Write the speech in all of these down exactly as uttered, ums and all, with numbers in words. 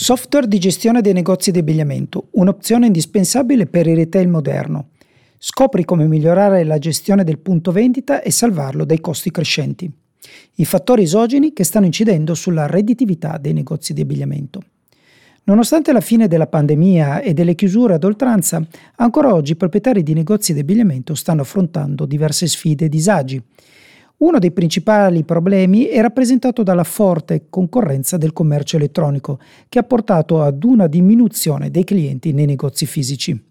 Software di gestione dei negozi di abbigliamento, un'opzione indispensabile per il retail moderno. Scopri come migliorare la gestione del punto vendita e salvarlo dai costi crescenti. I fattori esogeni che stanno incidendo sulla redditività dei negozi di abbigliamento. Nonostante la fine della pandemia e delle chiusure ad oltranza, ancora oggi i proprietari di negozi di abbigliamento stanno affrontando diverse sfide e disagi. Uno dei principali problemi è rappresentato dalla forte concorrenza del commercio elettronico, che ha portato ad una diminuzione dei clienti nei negozi fisici.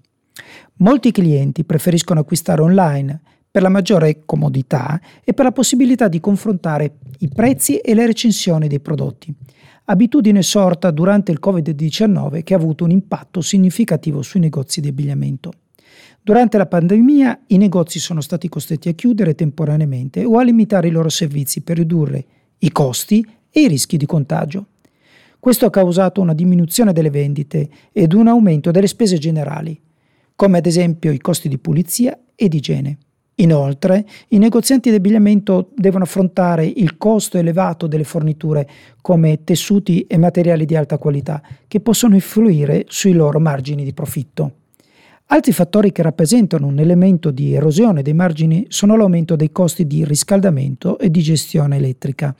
Molti clienti preferiscono acquistare online per la maggiore comodità e per la possibilità di confrontare i prezzi e le recensioni dei prodotti. Abitudine sorta durante il covid diciannove che ha avuto un impatto significativo sui negozi di abbigliamento. Durante la pandemia i negozi sono stati costretti a chiudere temporaneamente o a limitare i loro servizi per ridurre i costi e i rischi di contagio. Questo ha causato una diminuzione delle vendite ed un aumento delle spese generali, come ad esempio i costi di pulizia e di igiene. Inoltre, i negozianti di abbigliamento devono affrontare il costo elevato delle forniture come tessuti e materiali di alta qualità, che possono influire sui loro margini di profitto. Altri fattori che rappresentano un elemento di erosione dei margini sono l'aumento dei costi di riscaldamento e di gestione elettrica,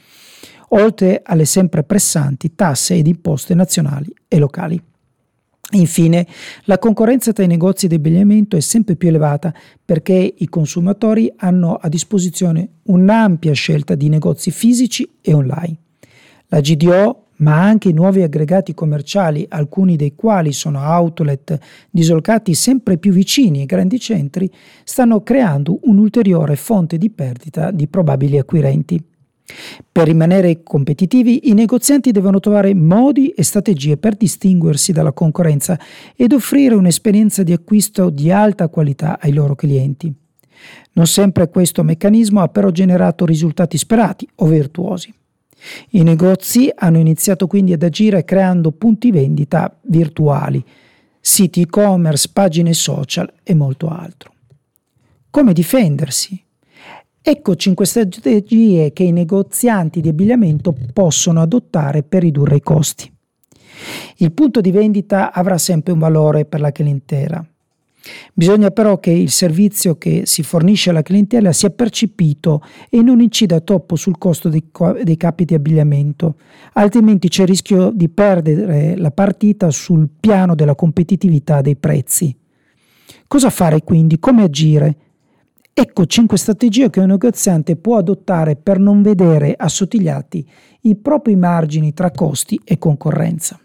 oltre alle sempre pressanti tasse ed imposte nazionali e locali. Infine, la concorrenza tra i negozi di abbigliamento è sempre più elevata perché i consumatori hanno a disposizione un'ampia scelta di negozi fisici e online. La G D O, ma anche i nuovi aggregati commerciali, alcuni dei quali sono outlet dislocati sempre più vicini ai grandi centri, stanno creando un'ulteriore fonte di perdita di probabili acquirenti. Per rimanere competitivi, i negozianti devono trovare modi e strategie per distinguersi dalla concorrenza ed offrire un'esperienza di acquisto di alta qualità ai loro clienti. Non sempre questo meccanismo ha però generato risultati sperati o virtuosi. I negozi hanno iniziato quindi ad agire creando punti vendita virtuali, siti e-commerce, pagine social e molto altro. Come difendersi? Ecco cinque strategie che i negozianti di abbigliamento possono adottare per ridurre i costi. Il punto di vendita avrà sempre un valore per la clientela. Bisogna però che il servizio che si fornisce alla clientela sia percepito e non incida troppo sul costo dei, dei capi di abbigliamento, altrimenti c'è il rischio di perdere la partita sul piano della competitività dei prezzi. Cosa fare quindi? Come agire? Ecco cinque strategie che un negoziante può adottare per non vedere assottigliati i propri margini tra costi e concorrenza.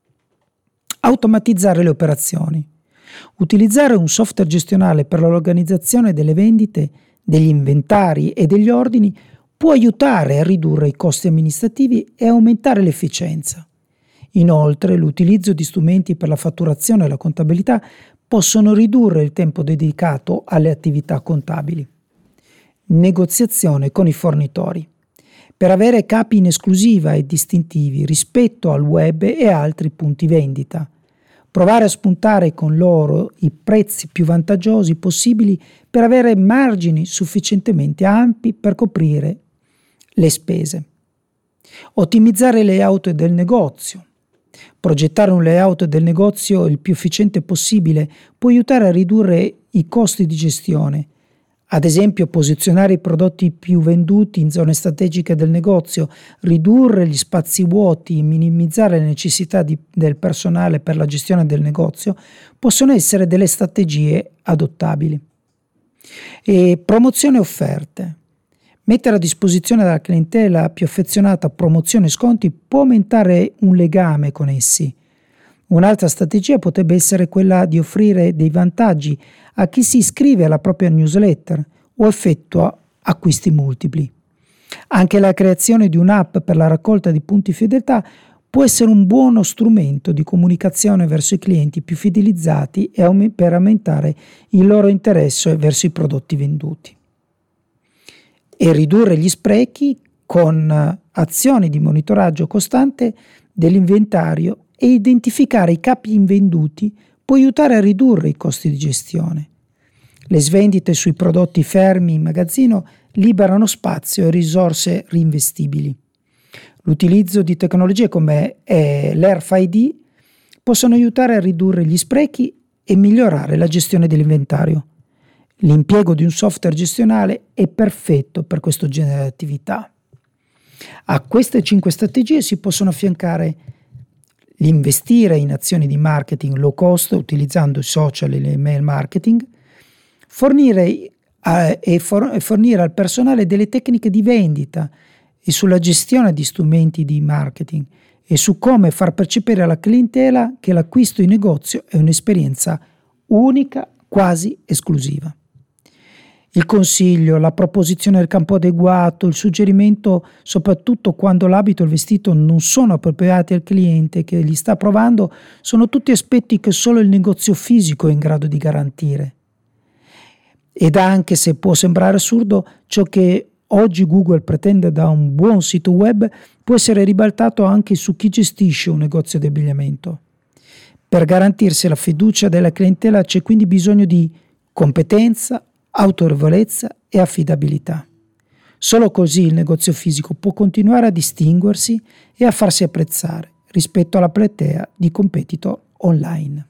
Automatizzare le operazioni. Utilizzare un software gestionale per l'organizzazione delle vendite, degli inventari e degli ordini può aiutare a ridurre i costi amministrativi e aumentare l'efficienza. Inoltre, l'utilizzo di strumenti per la fatturazione e la contabilità possono ridurre il tempo dedicato alle attività contabili. Negoziazione con i fornitori. Per avere capi in esclusiva e distintivi rispetto al web e altri punti vendita. Provare a spuntare con loro i prezzi più vantaggiosi possibili per avere margini sufficientemente ampi per coprire le spese. Ottimizzare il layout del negozio. Progettare un layout del negozio il più efficiente possibile può aiutare a ridurre i costi di gestione. Ad esempio, posizionare i prodotti più venduti in zone strategiche del negozio, ridurre gli spazi vuoti e minimizzare le necessità di, del personale per la gestione del negozio possono essere delle strategie adottabili. E promozione e offerte. Mettere a disposizione della clientela più affezionata a promozioni e sconti può aumentare un legame con essi. Un'altra strategia potrebbe essere quella di offrire dei vantaggi a chi si iscrive alla propria newsletter o effettua acquisti multipli. Anche la creazione di un'app per la raccolta di punti fedeltà può essere un buono strumento di comunicazione verso i clienti più fidelizzati e per aumentare il loro interesse verso i prodotti venduti. E ridurre gli sprechi con azioni di monitoraggio costante dell'inventario e identificare i capi invenduti può aiutare a ridurre i costi di gestione. Le svendite sui prodotti fermi in magazzino liberano spazio e risorse reinvestibili. L'utilizzo di tecnologie come eh, l'R F I D possono aiutare a ridurre gli sprechi e migliorare la gestione dell'inventario. L'impiego di un software gestionale è perfetto per questo genere di attività. A queste cinque strategie si possono affiancare l'investire in azioni di marketing low cost utilizzando i social e l'email marketing, fornire, a, e, for, e fornire al personale delle tecniche di vendita e sulla gestione di strumenti di marketing e su come far percepire alla clientela che l'acquisto in negozio è un'esperienza unica, quasi esclusiva. Il consiglio, la proposizione del campo adeguato, il suggerimento, soprattutto quando l'abito e il vestito non sono appropriati al cliente che li sta provando, sono tutti aspetti che solo il negozio fisico è in grado di garantire. Ed anche se può sembrare assurdo, ciò che oggi Google pretende da un buon sito web può essere ribaltato anche su chi gestisce un negozio di abbigliamento. Per garantirsi la fiducia della clientela c'è quindi bisogno di competenza, autorevolezza e affidabilità. Solo così il negozio fisico può continuare a distinguersi e a farsi apprezzare rispetto alla platea di competitor online.